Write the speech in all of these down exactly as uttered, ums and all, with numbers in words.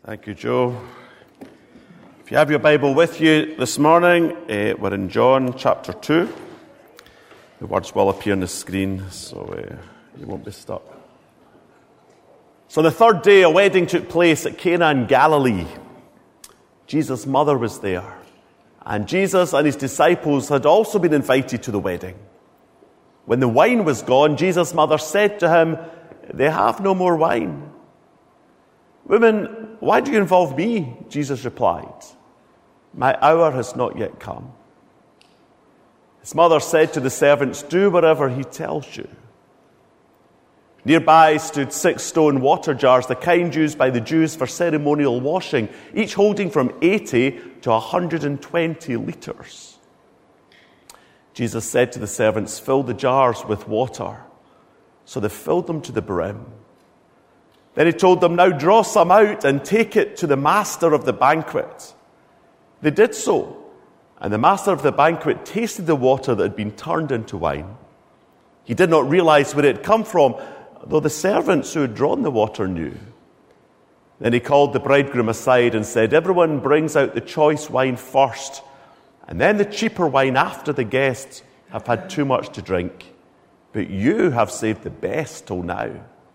Thank you, Joe. If you have your Bible with you this morning, uh, we're in John chapter two. The words will appear on the screen, so uh, you won't be stuck. So the third day, a wedding took place at Cana in Galilee. Jesus' mother was there, and Jesus and his disciples had also been invited to the wedding. When the wine was gone, Jesus' mother said to him, "They have no more wine." "Woman, why do you involve me?" Jesus replied. "My hour has not yet come." His mother said to the servants, "Do whatever he tells you." Nearby stood six stone water jars, the kind used by the Jews for ceremonial washing, each holding from eighty to one hundred twenty litres. Jesus said to the servants, "Fill the jars with water." So they filled them to the brim. Then he told them, "Now draw some out and take it to the master of the banquet." They did so, and the master of the banquet tasted the water that had been turned into wine. He did not realize where it had come from, though the servants who had drawn the water knew. Then he called the bridegroom aside and said, "Everyone brings out the choice wine first, and then the cheaper wine after the guests have had too much to drink. But you have saved the best till now."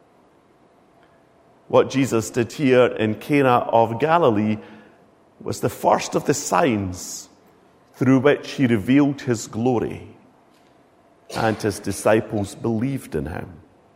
What Jesus did here in Cana of Galilee was the first of the signs through which he revealed his glory, and his disciples believed in him.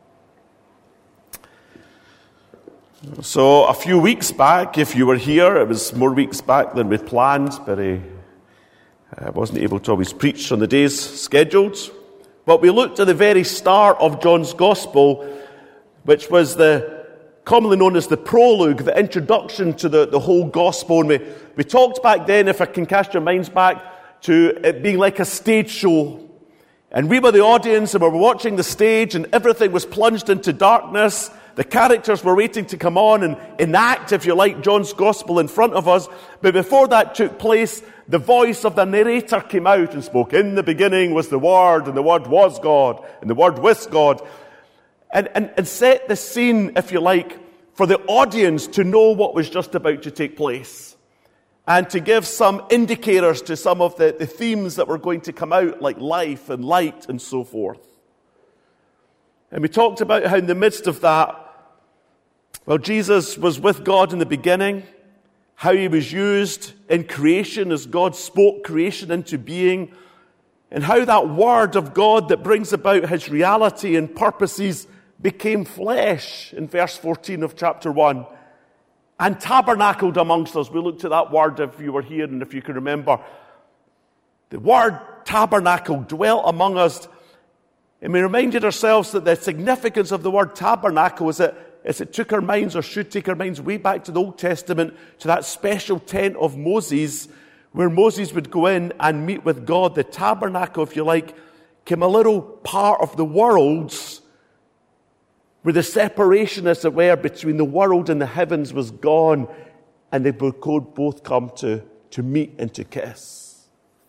So a few weeks back, if you were here, it was more weeks back than we planned, but uh, I wasn't able to always preach on the days scheduled. But we looked at the very start of John's Gospel, which was the commonly known as the prologue, the introduction to the, the whole Gospel. And we, we talked back then, if I can cast your minds back, to it being like a stage show. And we were the audience, and we were watching the stage, and everything was plunged into darkness. The characters were waiting to come on and enact, if you like, John's Gospel in front of us. But before that took place, the voice of the narrator came out and spoke, "In the beginning was the Word, and the Word was God, and the Word with God." And, and, and set the scene, if you like, for the audience to know what was just about to take place. And to give some indicators to some of the, the themes that were going to come out, like life and light and so forth. And we talked about how in the midst of that, well, Jesus was with God in the beginning, how he was used in creation as God spoke creation into being, and how that word of God that brings about his reality and purposes became flesh in verse fourteen of chapter one and tabernacled amongst us. We looked at that word if you were here and if you can remember. The word tabernacle dwelt among us, and we reminded ourselves that the significance of the word tabernacle is that as it took our minds, or should take our minds, way back to the Old Testament, to that special tent of Moses, where Moses would go in and meet with God. The tabernacle, if you like, came a little part of the worlds where the separation, as it were, between the world and the heavens was gone, and they could both come to, to meet and to kiss.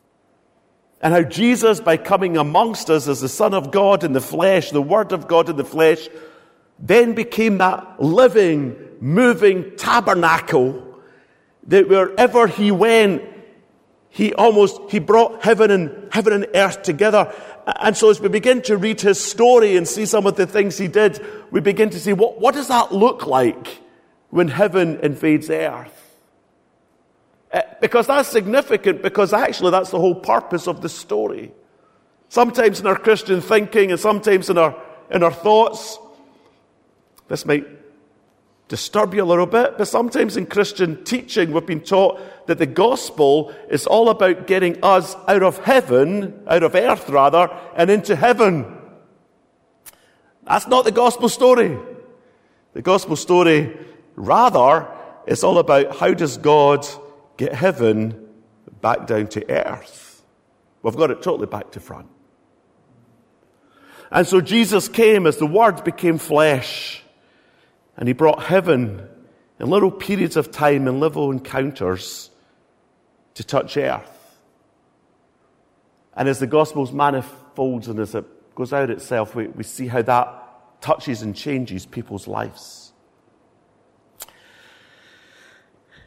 And how Jesus, by coming amongst us as the Son of God in the flesh, the Word of God in the flesh, then became that living, moving tabernacle that wherever he went, he almost, he brought heaven and heaven and earth together. And so as we begin to read his story and see some of the things he did, we begin to see, what, what does that look like when heaven invades earth? Uh, because that's significant, because actually that's the whole purpose of the story. Sometimes in our Christian thinking and sometimes in our, in our thoughts, this might disturb you a little bit, but sometimes in Christian teaching we've been taught that the gospel is all about getting us out of heaven, out of earth rather, and into heaven. That's not the gospel story. The gospel story, rather, is all about how does God get heaven back down to earth. We've got it totally back to front. And so Jesus came as the Word became flesh, and he brought heaven in little periods of time and little encounters to touch earth. And as the gospel manifolds and as it goes out itself, we, we see how that touches and changes people's lives.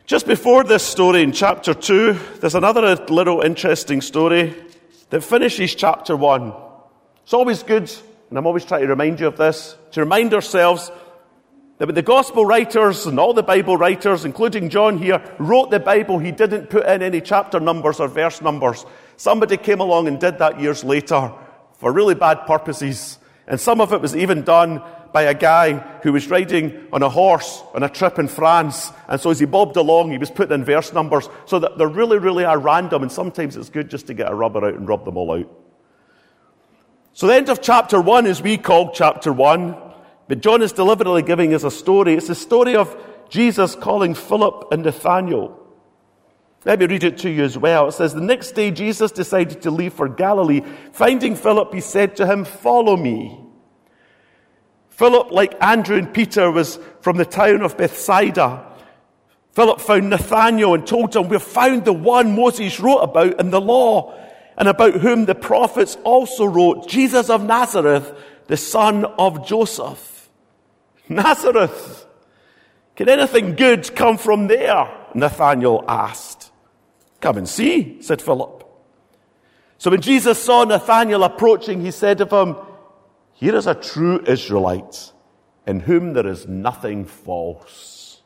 Just before this story in chapter two, there's another little interesting story that finishes chapter one. It's always good, and I'm always trying to remind you of this, to remind ourselves that when the gospel writers and all the Bible writers, including John here, wrote the Bible, he didn't put in any chapter numbers or verse numbers. Somebody came along and did that years later for really bad purposes. And some of it was even done by a guy who was riding on a horse on a trip in France. And so as he bobbed along, he was putting in verse numbers so that they really, really are random. And sometimes it's good just to get a rubber out and rub them all out. So the end of chapter one is we call chapter one. But John is deliberately giving us a story. It's the story of Jesus calling Philip and Nathanael. Let me read it to you as well. It says, the next day Jesus decided to leave for Galilee. Finding Philip, he said to him, follow me. Philip, like Andrew and Peter, was from the town of Bethsaida. Philip found Nathanael and told him, we've found the one Moses wrote about in the law, and about whom the prophets also wrote, Jesus of Nazareth, the son of Joseph. Nazareth. Can anything good come from there? Nathanael asked. Come and see, said Philip. So when Jesus saw Nathanael approaching, he said of him, here is a true Israelite, in whom there is nothing false.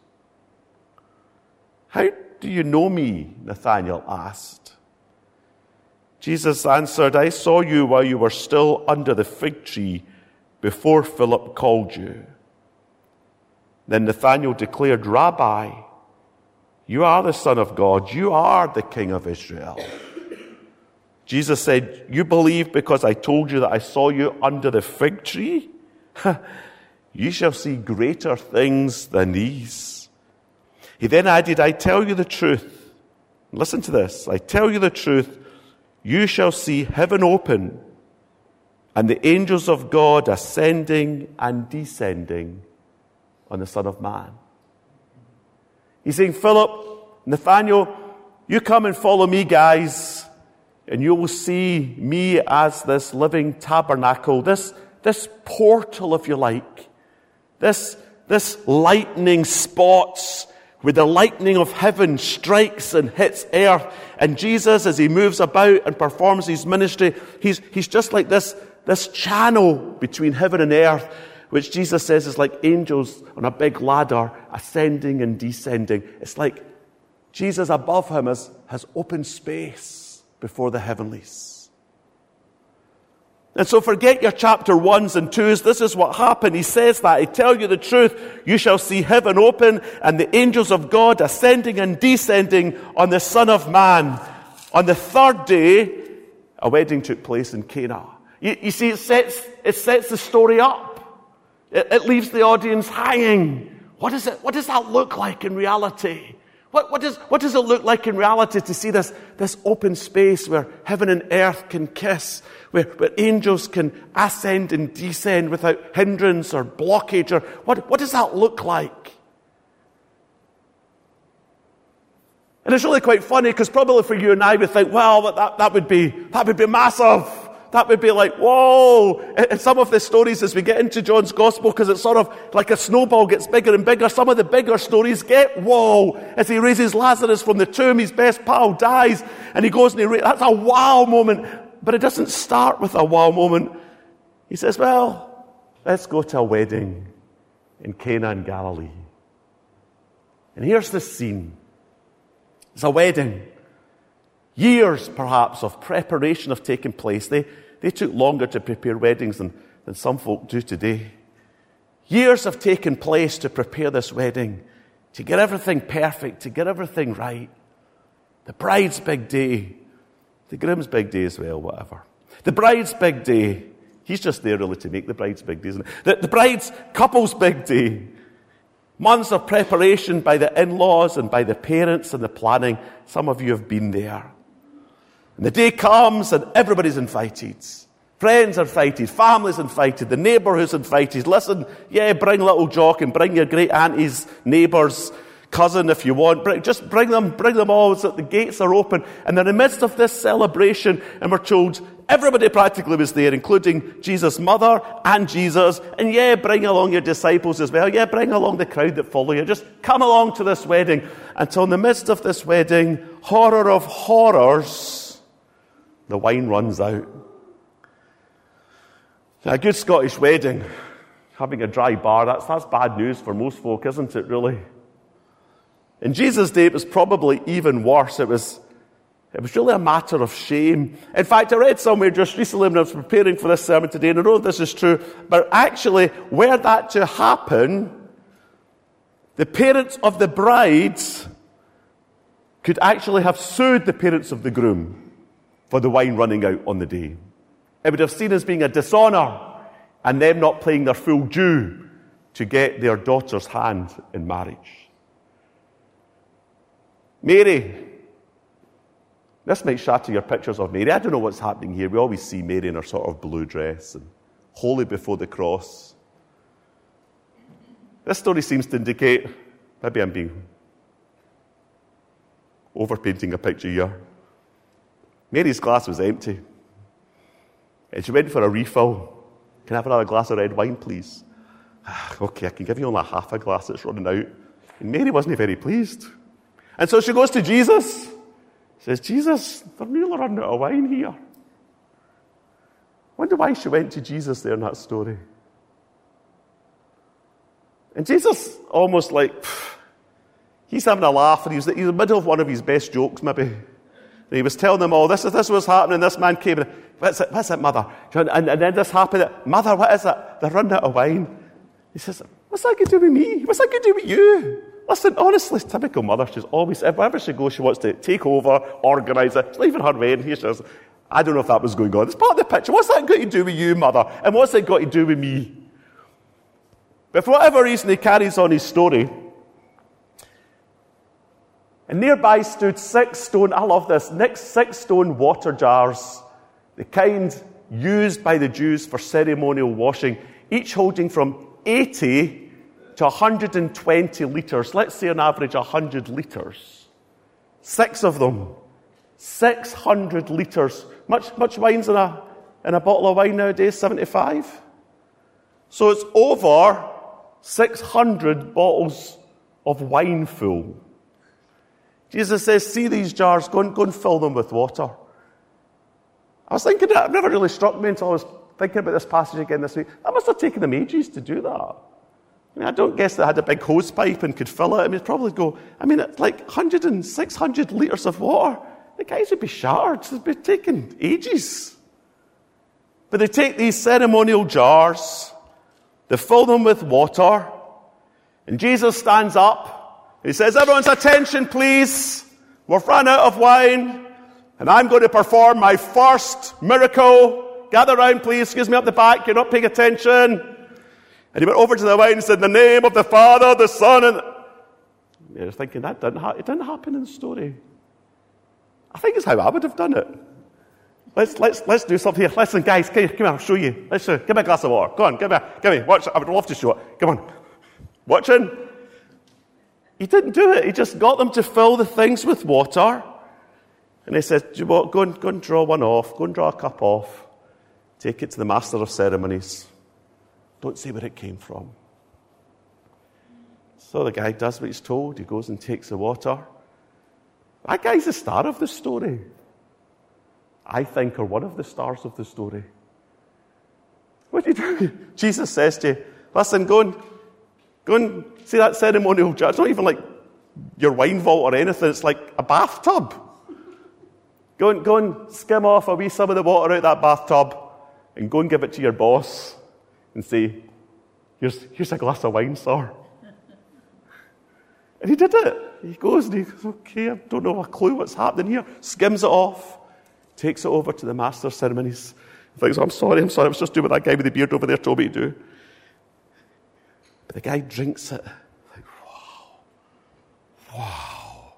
How do you know me? Nathanael asked. Jesus answered, I saw you while you were still under the fig tree before Philip called you. Then Nathanael declared, Rabbi, you are the Son of God. You are the King of Israel. Jesus said, you believe because I told you that I saw you under the fig tree? You shall see greater things than these. He then added, I tell you the truth. Listen to this. I tell you the truth. You shall see heaven open and the angels of God ascending and descending on the Son of Man. He's saying, Philip, Nathanael, you come and follow me, guys, and you will see me as this living tabernacle, this, this portal, if you like, this, this lightning spots where the lightning of heaven strikes and hits earth. And Jesus, as he moves about and performs his ministry, he's, he's just like this, this channel between heaven and earth, which Jesus says is like angels on a big ladder ascending and descending. It's like Jesus above him has, has open space before the heavenlies. And so forget your chapter ones and twos. This is what happened. He says that. I tell you the truth. You shall see heaven open and the angels of God ascending and descending on the Son of Man. On the third day, a wedding took place in Cana. You, you see, it sets, it sets the story up. It, it leaves the audience hanging. What is it? What does that look like in reality? What, what, does, what does it look like in reality to see this, this open space where heaven and earth can kiss, where, where angels can ascend and descend without hindrance or blockage? Or what, what does that look like? And it's really quite funny because probably for you and I would think, well, that, that would be that would be massive. That would be like, whoa. And some of the stories as we get into John's Gospel, because it's sort of like a snowball gets bigger and bigger, some of the bigger stories get, whoa. As he raises Lazarus from the tomb, his best pal dies, and he goes and he, ra- that's a wow moment. But it doesn't start with a wow moment. He says, well, let's go to a wedding in Cana in Galilee. And here's the scene. It's a wedding. Years, perhaps, of preparation have taken place. They, they took longer to prepare weddings than, than some folk do today. Years have taken place to prepare this wedding, to get everything perfect, to get everything right. The bride's big day, the groom's big day as well, whatever. The bride's big day, he's just there really to make the bride's big day, isn't it? The, the bride's couple's big day. Months of preparation by the in-laws and by the parents and the planning. Some of you have been there. And the day comes and everybody's invited. Friends are invited, families invited, the neighbourhood's invited. Listen, yeah, bring little Jock and bring your great auntie's neighbour's cousin if you want. Bring, just bring them, bring them all so that the gates are open. And they're in the midst of this celebration, and we're told everybody practically was there, including Jesus' mother and Jesus. And yeah, bring along your disciples as well. Yeah, bring along the crowd that follow you. Just come along to this wedding. until in the midst of this wedding, horror of horrors, the wine runs out. Now, a good Scottish wedding, having a dry bar, that's, that's bad news for most folk, isn't it, really? In Jesus' day, it was probably even worse. It was, it was really a matter of shame. In fact, I read somewhere just recently when I was preparing for this sermon today, and I know this is true, but actually, were that to happen, the parents of the bride could actually have sued the parents of the groom for the wine running out on the day. It would have seen as being a dishonour and them not paying their full due to get their daughter's hand in marriage. Mary. This might shatter your pictures of Mary. I don't know what's happening here. We always see Mary in her sort of blue dress and holy before the cross. This story seems to indicate, maybe I'm being overpainting a picture here. Mary's glass was empty. And she went for a refill. Can I have another glass of red wine, please? Okay, I can give you only half a glass, it's running out. And Mary wasn't very pleased. And so she goes to Jesus. She says, Jesus, they're nearly running out of wine here. Wonder why she went to Jesus there in that story. And Jesus, almost like, he's having a laugh, and he's, he's in the middle of one of his best jokes, maybe. And he was telling them all, this is this was happening, this man came in. What's it, what's it, mother? And, and then this happened. Mother, what is it? They're running out of wine. He says, what's that going to do with me? What's that going to do with you? Listen, honestly, typical mother. She's always, wherever she goes, she wants to take over, organise it. It's not even her wedding. Here she is. I don't know if that was going on. It's part of the picture. What's that got to do with you, mother? And what's it got to do with me? But for whatever reason, he carries on his story. And nearby stood six stone, I love this, next six stone water jars, the kind used by the Jews for ceremonial washing, each holding from eighty to one hundred twenty litres. Let's say on average one hundred litres. Six of them. six hundred litres. Much, much wine's in a, in a bottle of wine nowadays? seventy-five? So it's over six hundred bottles of wine full. Jesus says, see these jars, go and, go and fill them with water. I was thinking, it never really struck me until I was thinking about this passage again this week. That must have taken them ages to do that. I mean, I don't guess they had a big hose pipe and could fill it. I mean, it'd probably go, I mean, it's like one hundred and six hundred litres of water. The guys would be shattered. They'd be taking ages. But they take these ceremonial jars, they fill them with water, and Jesus stands up. He says, everyone's attention, please. We've run out of wine, and I'm going to perform my first miracle. Gather round, please. Excuse me up the back. You're not paying attention. And he went over to the wine and said, in the name of the Father, the Son, and... You're thinking, that didn't ha- it didn't happen in the story. I think it's how I would have done it. Let's let's let's do something here. Listen, guys, come here, come here, I'll show you. Let's show you. Give me a glass of water. Go on, give me, give me. Watch. I would love to show it. Come on. Watching. He didn't do it. He just got them to fill the things with water. And he said, do you want, go and, go and draw one off. Go and draw a cup off. Take it to the master of ceremonies. Don't say where it came from. So the guy does what he's told. He goes and takes the water. That guy's the star of the story. I think, or one of the stars of the story. What do you do? Jesus says to you, listen, go and, go and see that ceremonial jar. It's not even like your wine vault or anything. It's like a bathtub. Go and, go and skim off a wee some of the water out of that bathtub and go and give it to your boss and say, here's, here's a glass of wine, sir. And he did it. He goes and he goes, okay, I don't know a clue what's happening here. Skims it off, takes it over to the master of ceremonies. He thinks, I'm sorry, I'm sorry, I was just doing what that guy with the beard over there told me to do. But the guy drinks it. Like, wow. Wow.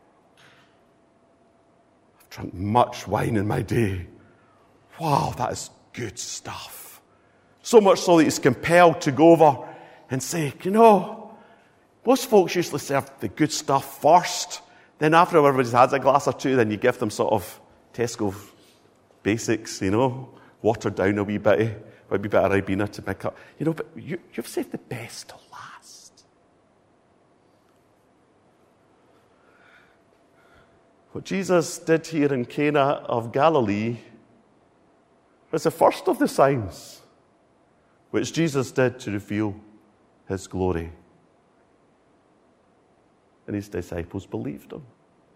I've drunk much wine in my day. Wow, that is good stuff. So much so that he's compelled to go over and say, you know, most folks usually serve the good stuff first. Then after everybody's had a glass or two, then you give them sort of Tesco basics, you know, watered down a wee bit, a wee bit of Ribena to pick up. You know, but you, you've saved the best to last. What Jesus did here in Cana of Galilee was the first of the signs which Jesus did to reveal his glory. And his disciples believed him.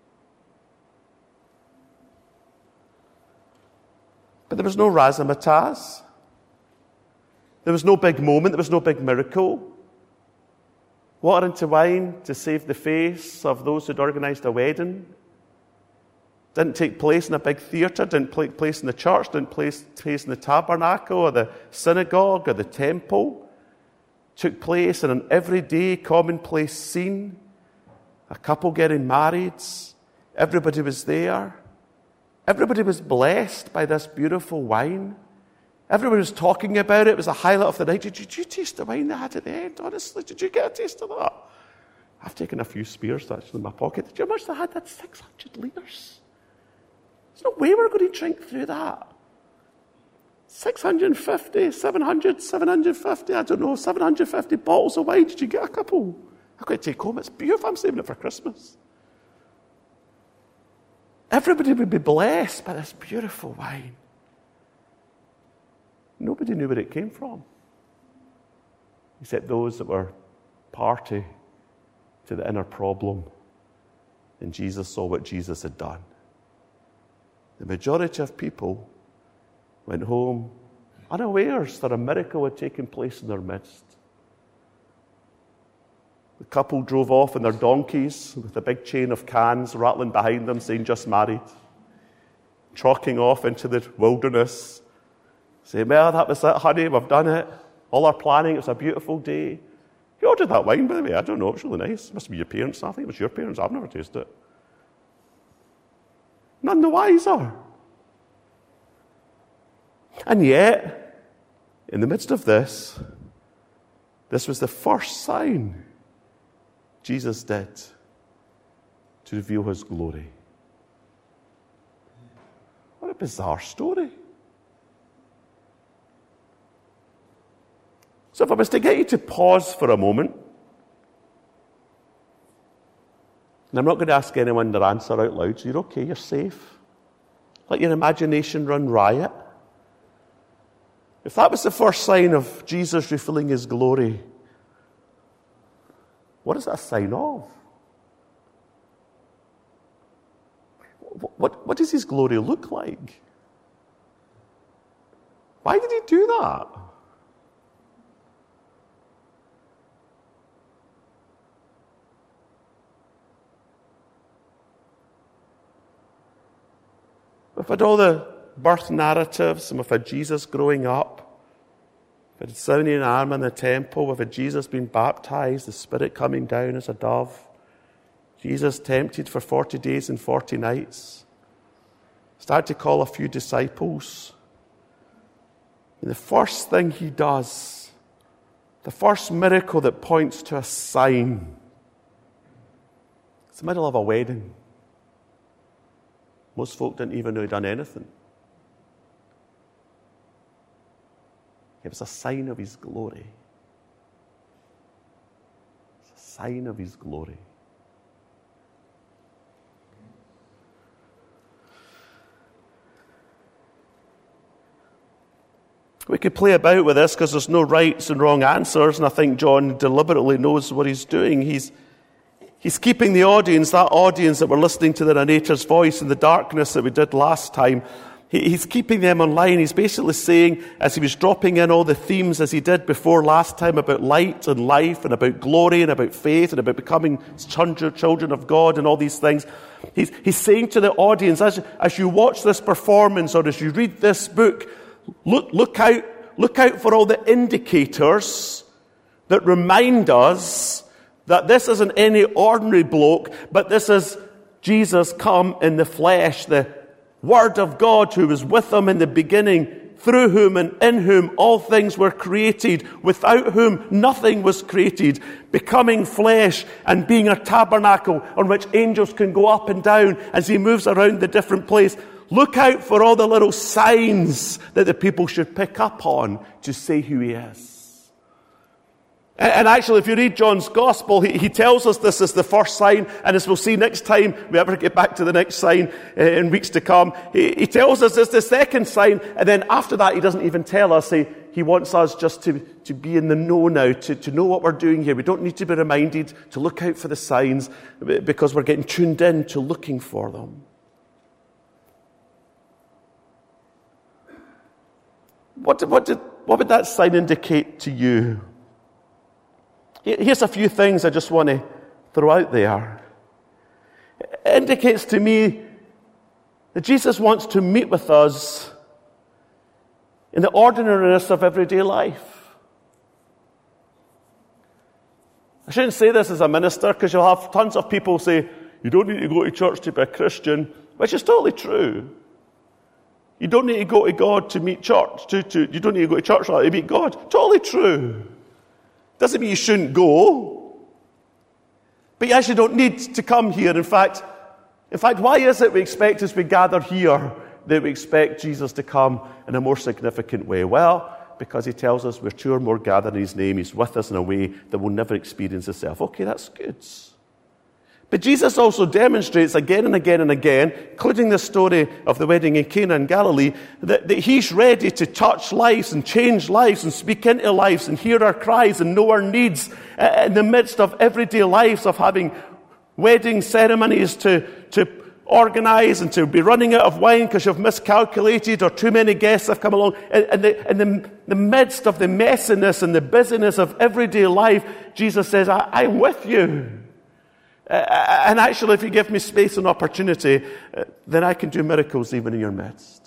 But there was no razzmatazz. There was no big moment. There was no big miracle. Water into wine to save the face of those who'd organised a wedding. Didn't take place in a big theatre, didn't take place in the church, didn't take place in the tabernacle or the synagogue or the temple. Took place in an everyday, commonplace scene. A couple getting married. Everybody was there. Everybody was blessed by this beautiful wine. Everybody was talking about it. It was a highlight of the night. Did you, did you taste the wine they had at the end? Honestly, did you get a taste of that? I've taken a few spears actually in my pocket. Did you know how much they had? That's six hundred litres. There's no way we're going to drink through that. six hundred fifty, seven hundred, seven hundred fifty, I don't know, seven hundred fifty bottles of wine. Did you get a couple? I've got to take home. It's beautiful. I'm saving it for Christmas. Everybody would be blessed by this beautiful wine. Nobody knew where it came from, except those that were party to the inner problem. And Jesus saw what Jesus had done. The majority of people went home unawares that a miracle had taken place in their midst. The couple drove off in their donkeys with a big chain of cans rattling behind them saying, just married. Trucking off into the wilderness. Saying, well, that was it, honey, we've done it. All our planning, it was a beautiful day. You ordered that wine, by the way. I don't know, it's really nice. It must be your parents. I think it was your parents. I've never tasted it. None the wiser. And yet, in the midst of this, this was the first sign Jesus did to reveal his glory. What a bizarre story. So if I was to get you to pause for a moment, and I'm not going to ask anyone their answer out loud, so you're okay, you're safe. Let your imagination run riot. If that was the first sign of Jesus revealing his glory, what is that a sign of? What, what, what does his glory look like? Why did he do that? We've had all the birth narratives, and we've had Jesus growing up. We've had Simeon and Anna in the temple. We've had Jesus being baptized, the Spirit coming down as a dove. Jesus tempted for forty days and forty nights. Started to call a few disciples. And the first thing he does, the first miracle that points to a sign, it's the middle of a wedding. Most folk didn't even know he'd done anything. It was a sign of his glory. It's a sign of his glory. We could play about with this because there's no rights and wrong answers, and I think John deliberately knows what he's doing. He's He's keeping the audience, that audience that were listening to the narrator's voice in the darkness that we did last time, he, he's keeping them online. He's basically saying, as he was dropping in all the themes as he did before last time about light and life and about glory and about faith and about becoming children of God and all these things, he's, he's saying to the audience, as, as you watch this performance or as you read this book, look, look out, look out for all the indicators that remind us that this isn't any ordinary bloke, but this is Jesus come in the flesh, the Word of God who was with them in the beginning, through whom and in whom all things were created, without whom nothing was created, becoming flesh and being a tabernacle on which angels can go up and down as he moves around the different place. Look out for all the little signs that the people should pick up on to say who he is. And actually, if you read John's Gospel, he, he tells us this is the first sign, and as we'll see next time we ever get back to the next sign uh, in weeks to come, he, he tells us it's the second sign, and then after that he doesn't even tell us. He, he wants us just to, to be in the know now, to, to know what we're doing here. We don't need to be reminded to look out for the signs, because we're getting tuned in to looking for them. What, did, what, did, what would that sign indicate to you? Here's a few things I just want to throw out there. It indicates to me that Jesus wants to meet with us in the ordinariness of everyday life. I shouldn't say this as a minister, because you'll have tons of people say, you don't need to go to church to be a Christian, which is totally true. You don't need to go to God to meet church. To, to, you don't need to go to church to meet God. Totally true. Doesn't mean you shouldn't go. But you actually don't need to come here. In fact, in fact, why is it we expect as we gather here that we expect Jesus to come in a more significant way? Well, because he tells us we're two or more gathered in his name, he's with us in a way that we'll never experience himself. Okay, that's good. But Jesus also demonstrates again and again and again, including the story of the wedding in Cana in Galilee, that, that he's ready to touch lives and change lives and speak into lives and hear our cries and know our needs in the midst of everyday lives of having wedding ceremonies to, to organize and to be running out of wine because you've miscalculated or too many guests have come along. In the, in the, the midst of the messiness and the busyness of everyday life, Jesus says, I, I'm with you. Uh, and actually, if you give me space and opportunity, uh, then I can do miracles even in your midst.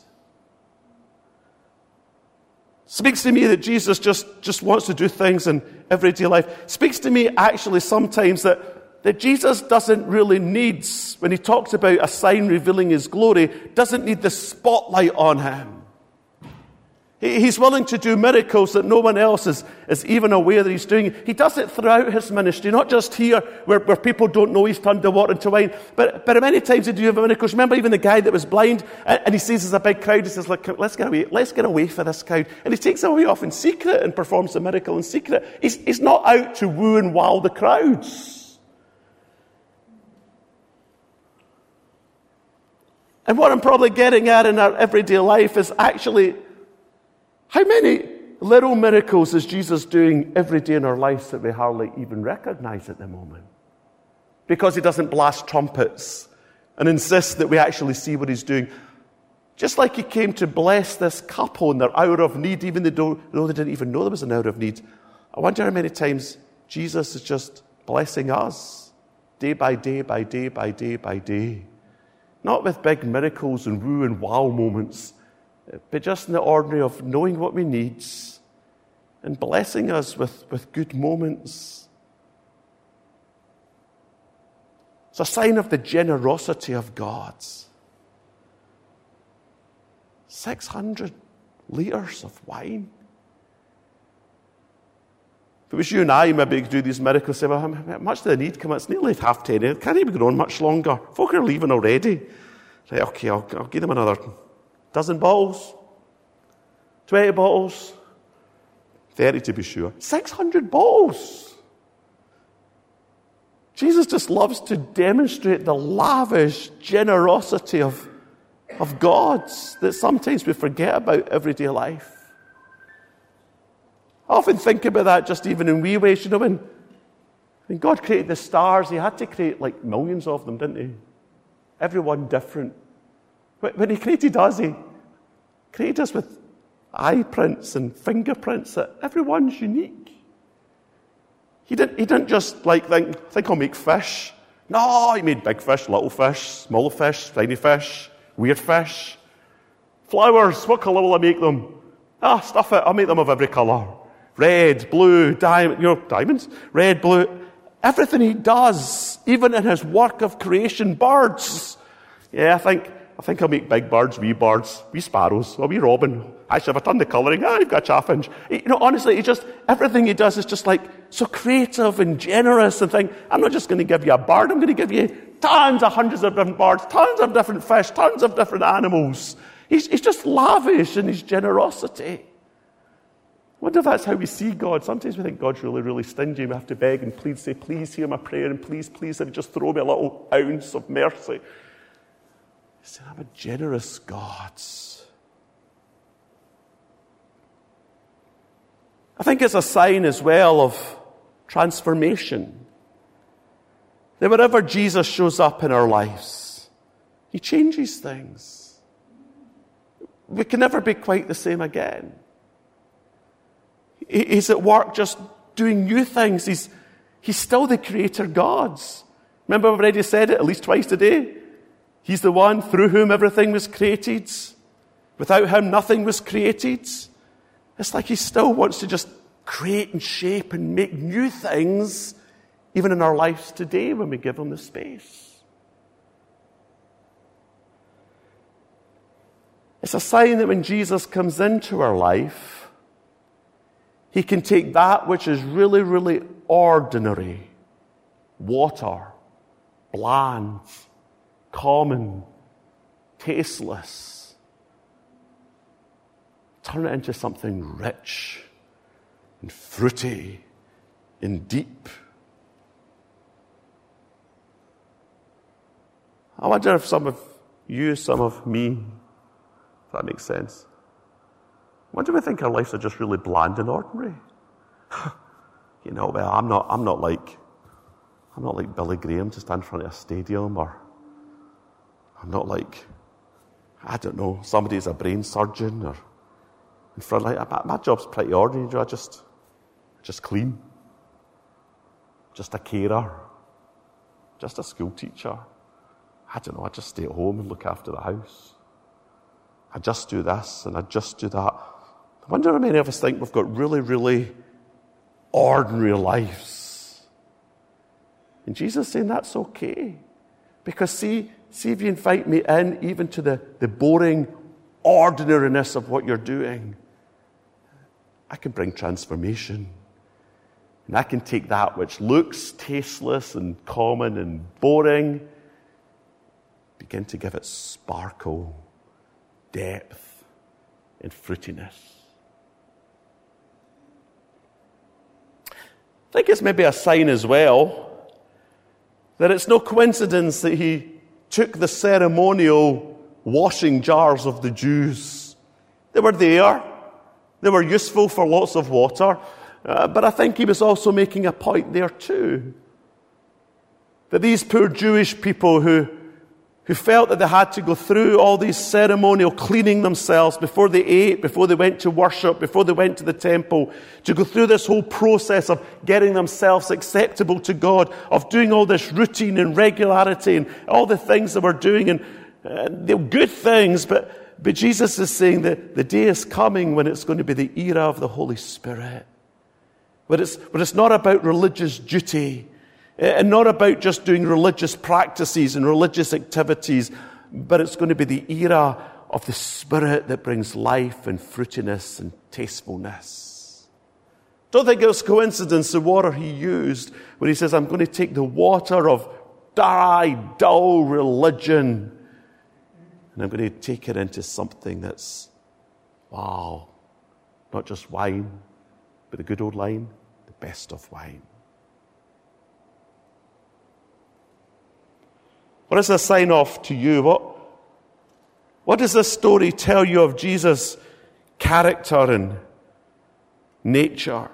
Speaks to me that Jesus just, just wants to do things in everyday life. Speaks to me actually sometimes that, that Jesus doesn't really need, when he talks about a sign revealing his glory, doesn't need the spotlight on him. He's willing to do miracles that no one else is, is even aware that he's doing. He does it throughout his ministry, not just here where, where people don't know he's turned the water into wine, but, but many times he do have miracles. Remember even the guy that was blind, and, and he sees there's a big crowd. He says, look, let's get away, let's get away for this crowd. And he takes them away off in secret and performs the miracle in secret. He's, he's not out to woo and wow the crowds. And what I'm probably getting at in our everyday life is actually, how many little miracles is Jesus doing every day in our lives that we hardly even recognize at the moment? Because he doesn't blast trumpets and insist that we actually see what he's doing. Just like he came to bless this couple in their hour of need, even though they didn't even know there was an hour of need. I wonder how many times Jesus is just blessing us day by day by day by day by day. Not with big miracles and woo and wow moments, but just in the ordinary of knowing what we need and blessing us with, with good moments. It's a sign of the generosity of God. six hundred litres of wine. If it was you and I, maybe could do these miracles, say, well, how much do they need? Come on, it's nearly half ten. It can't even go on much longer. Folk are leaving already. Right, okay, I'll, I'll give them another dozen bottles, twenty bottles, thirty to be sure. six hundred bottles. Jesus just loves to demonstrate the lavish generosity of, of God that sometimes we forget about everyday life. I often think about that just even in wee ways. You know, when, when God created the stars, he had to create like millions of them, didn't he? Everyone different. When he created us, he created us with eye prints and fingerprints that everyone's unique. He didn't, he didn't just like think, think I'll make fish. No, he made big fish, little fish, small fish, tiny fish, weird fish. Flowers, what colour will I make them? Ah, stuff it, I'll make them of every colour. Red, blue, diamond, you know, diamonds, red, blue. Everything he does, even in his work of creation, birds. Yeah, I think I think I'll make big birds, wee birds, wee sparrows, or wee robin. Actually, if I've done the colouring, ah, you've got a chaffinch. You know, honestly, he just, everything he does is just like so creative and generous and think, I'm not just going to give you a bird, I'm going to give you tons of hundreds of different birds, tons of different fish, tons of different animals. He's, he's just lavish in his generosity. wonder if that's how we see God. Sometimes we think God's really, really stingy. We have to beg and plead, say, please hear my prayer, and please, please, and just throw me a little ounce of mercy. He said, I'm a generous God. I think it's a sign as well of transformation. That wherever Jesus shows up in our lives, he changes things. We can never be quite the same again. He's at work just doing new things. He's, he's still the creator God. Remember, I've already said it at least twice today. He's the one through whom everything was created. Without him, nothing was created. It's like he still wants to just create and shape and make new things, even in our lives today when we give him the space. It's a sign that when Jesus comes into our life, he can take that which is really, really ordinary, water, bland, common, tasteless, turn it into something rich and fruity and deep. I wonder if some of you, some of me, if that makes sense, I wonder if we think our lives are just really bland and ordinary. You know, well, I'm not, I'm not like, I'm not like Billy Graham to stand in front of a stadium, or I'm not like, I don't know, somebody who's a brain surgeon, or in front of, like, my, my job's pretty ordinary. I just, just clean, just a carer, just a school teacher. I don't know, I just stay at home and look after the house. I just do this and I just do that. I wonder how many of us think we've got really, really ordinary lives. And Jesus is saying that's okay. Because see, see if you invite me in even to the, the boring ordinariness of what you're doing, I can bring transformation. And I can take that which looks tasteless and common and boring, begin to give it sparkle, depth, and fruitiness. I think it's maybe a sign as well that it's no coincidence that he took the ceremonial washing jars of the Jews. They were there. They were useful for lots of water. Uh, but I think he was also making a point there too. That these poor Jewish people who who felt that they had to go through all these ceremonial cleaning themselves before they ate, before they went to worship, before they went to the temple, to go through this whole process of getting themselves acceptable to God, of doing all this routine and regularity and all the things that we're doing, and uh, they're good things, but, but Jesus is saying that the day is coming when it's going to be the era of the Holy Spirit, where it's, where it's not about religious duty, and not about just doing religious practices and religious activities, but it's going to be the era of the Spirit that brings life and fruitiness and tastefulness. Don't think it was coincidence the water he used when he says, I'm going to take the water of dry, dull religion and I'm going to take it into something that's, wow, not just wine, but the good old line, the best of wine. What is a sign off to you? What, what does this story tell you of Jesus' character and nature?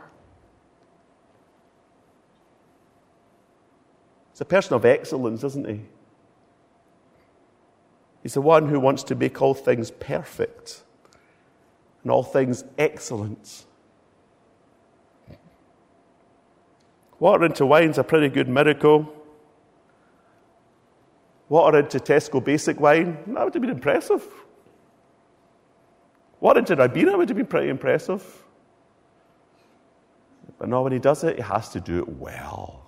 He's a person of excellence, isn't he? He's the one who wants to make all things perfect and all things excellent. Water into wine's a pretty good miracle. Water into Tesco basic wine, that would have been impressive. Water into Ribena would have been pretty impressive. But no, when he does it, he has to do it well.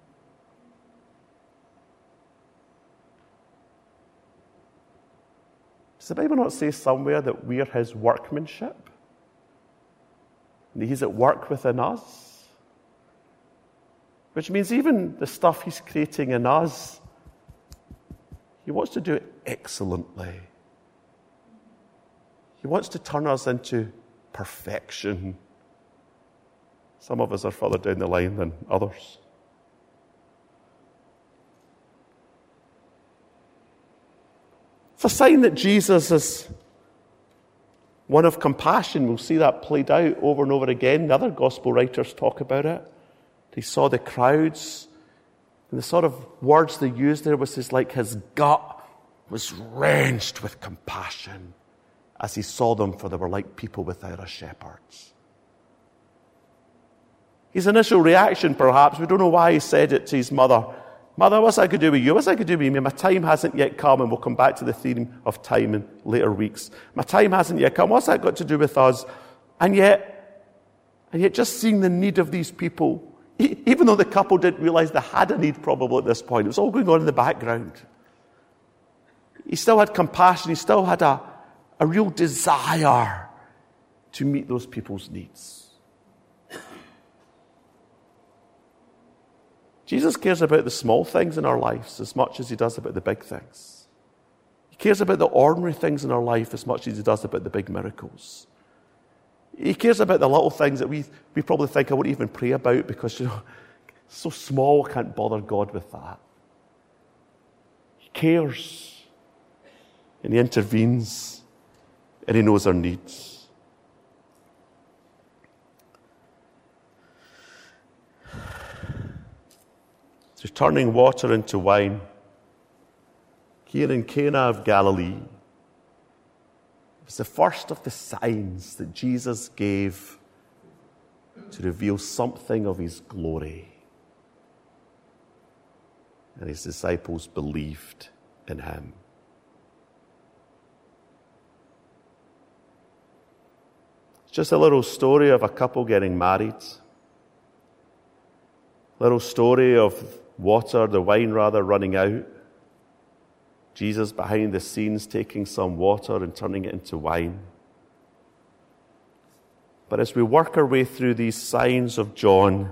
Does the Bible not say somewhere that we are his workmanship? And he's at work within us? Which means even the stuff he's creating in us, he wants to do it excellently. He wants to turn us into perfection Some of us are further down the line than others. It's a sign that Jesus is one of compassion. We'll see that played out over and over again. The other gospel writers talk about it. He saw the crowds, and the sort of words they used there was like his gut was wrenched with compassion as he saw them, for they were like people without a shepherd. His initial reaction, perhaps, we don't know why he said it to his mother. Mother, what's I could do with you? What's I could do with me? My time hasn't yet come, and we'll come back to the theme of time in later weeks. My time hasn't yet come. What's that got to do with us? And yet, and yet just seeing the need of these people, even though the couple didn't realize they had a need probably at this point, it was all going on in the background. He still had compassion. He still had a, a real desire to meet those people's needs. Jesus cares about the small things in our lives as much as he does about the big things. He cares about the ordinary things in our life as much as he does about the big miracles. He cares about the little things that we, we probably think I won't even pray about because, you know, it's so small, I can't bother God with that. He cares. And he intervenes. And he knows our needs. So turning water into wine, here in Cana of Galilee, it was the first of the signs that Jesus gave to reveal something of his glory. And his disciples believed in him. It's just a little story of a couple getting married. Little story of water, the wine rather, running out. Jesus behind the scenes taking some water and turning it into wine. But as we work our way through these signs of John,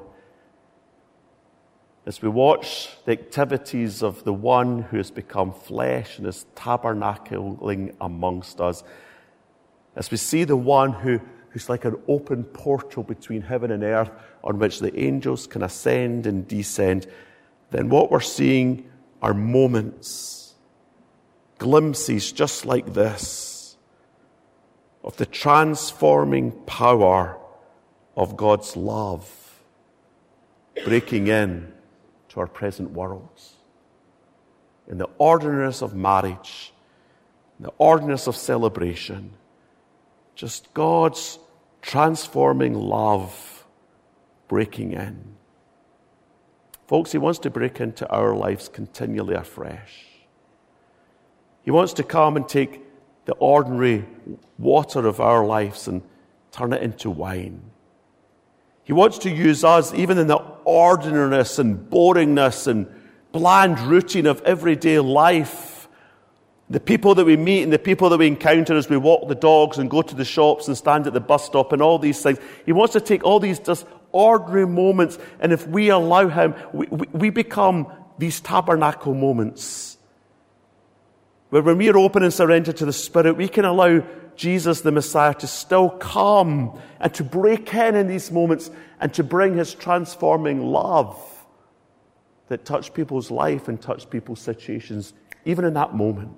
as we watch the activities of the one who has become flesh and is tabernacling amongst us, as we see the one who, who's like an open portal between heaven and earth on which the angels can ascend and descend, then what we're seeing are moments, glimpses just like this, of the transforming power of God's love breaking in to our present worlds. In the ordinariness of marriage, in the ordinariness of celebration, just God's transforming love breaking in. Folks, he wants to break into our lives continually afresh. He wants to come and take the ordinary water of our lives and turn it into wine. He wants to use us even in the ordinariness and boringness and bland routine of everyday life. The people that we meet and the people that we encounter as we walk the dogs and go to the shops and stand at the bus stop and all these things. He wants to take all these just ordinary moments, and if we allow him, we, we, we become these tabernacle moments where when we are open and surrendered to the Spirit, we can allow Jesus the Messiah to still come and to break in in these moments and to bring his transforming love that touch people's life and touch people's situations, even in that moment.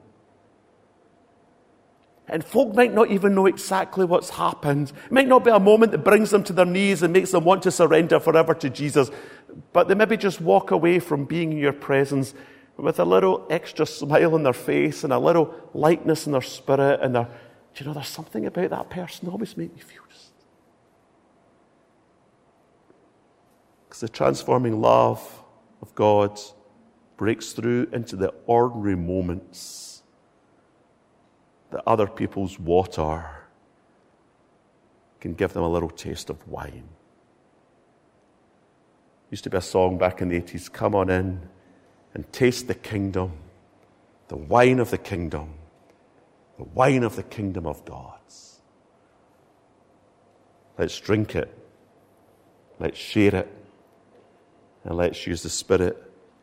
And folk might not even know exactly what's happened. It might not be a moment that brings them to their knees and makes them want to surrender forever to Jesus, but they maybe just walk away from being in your presence with a little extra smile on their face and a little lightness in their spirit, and they're, do you know, there's something about that person that always makes me feel just... Because the transforming love of God breaks through into the ordinary moments that other people's water can give them a little taste of wine. Used to be a song back in the eighties, come on in and taste the kingdom, the wine of the kingdom, the wine of the kingdom of God. Let's drink it, let's share it, and let's use the Spirit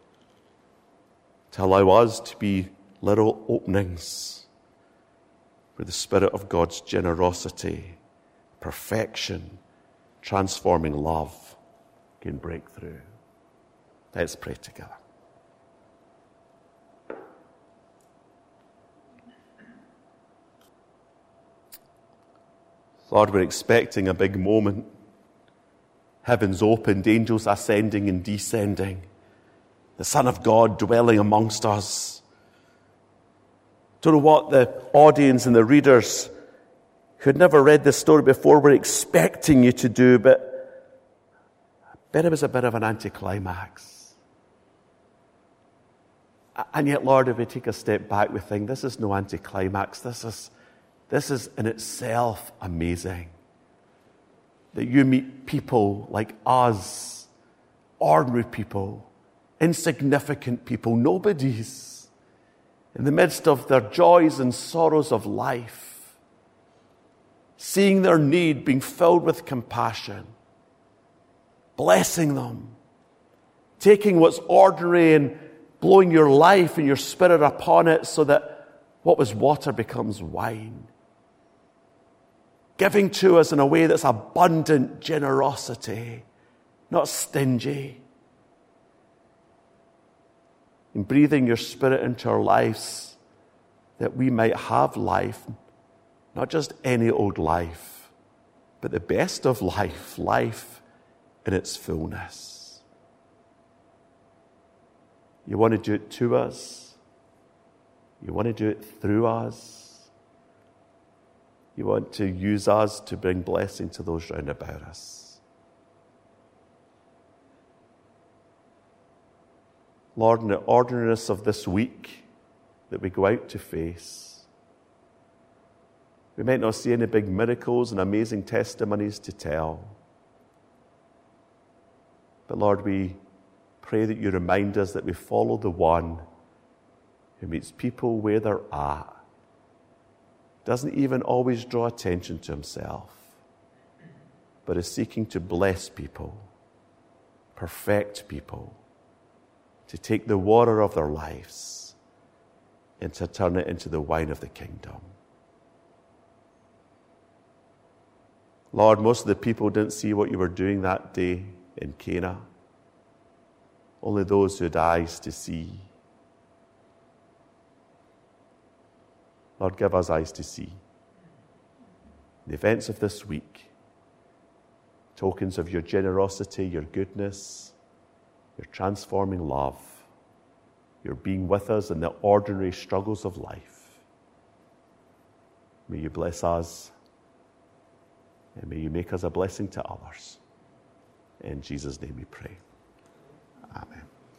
to allow us to be little openings where the Spirit of God's generosity, perfection, transforming love can break through. Let's pray together. Lord, we're expecting a big moment. Heavens opened, angels ascending and descending. The Son of God dwelling amongst us. Don't know what the audience and the readers who had never read this story before were expecting you to do, but I bet it was a bit of an anticlimax. And yet, Lord, if we take a step back, we think this is no anticlimax. This is This is in itself amazing. That you meet people like us, ordinary people, insignificant people, nobodies, in the midst of their joys and sorrows of life, seeing their need, being filled with compassion, blessing them, taking what's ordinary and blowing your life and your spirit upon it so that what was water becomes wine. Giving to us in a way that's abundant generosity, not stingy. And breathing your spirit into our lives that we might have life, not just any old life, but the best of life, life in its fullness. You want to do it to us. You want to do it through us. You want to use us to bring blessing to those round about us. Lord, in the ordinariness of this week that we go out to face, we might not see any big miracles and amazing testimonies to tell. But Lord, we pray that you remind us that we follow the one who meets people where they're at, doesn't even always draw attention to himself, but is seeking to bless people, perfect people, to take the water of their lives and to turn it into the wine of the kingdom. Lord, most of the people didn't see what you were doing that day in Cana. Only those who had eyes to see. Lord, give us eyes to see. The events of this week, tokens of your generosity, your goodness, your transforming love, your being with us in the ordinary struggles of life. May you bless us, and may you make us a blessing to others. In Jesus' name we pray. Amen.